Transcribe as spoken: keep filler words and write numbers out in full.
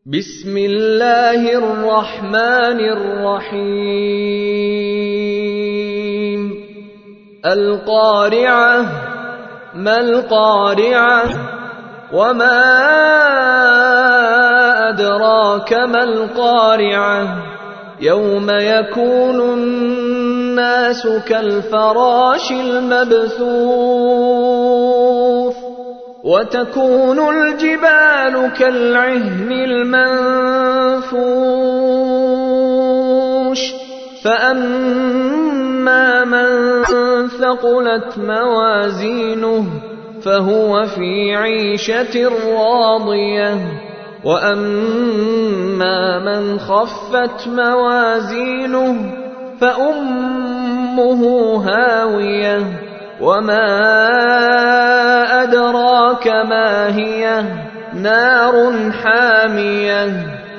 بسم اللہ الرحمن الرحیم القارعة ما القارعة وما أدراك ما القارعة يوم يكون الناس كالفراش المبثوث وتكون الجبال كالعهن المنفوش فأما من ثقلت موازينه فهو في عيشة راضية وأما من خفت موازينه فأمه هاوية وما أدراك ما هي نار حامية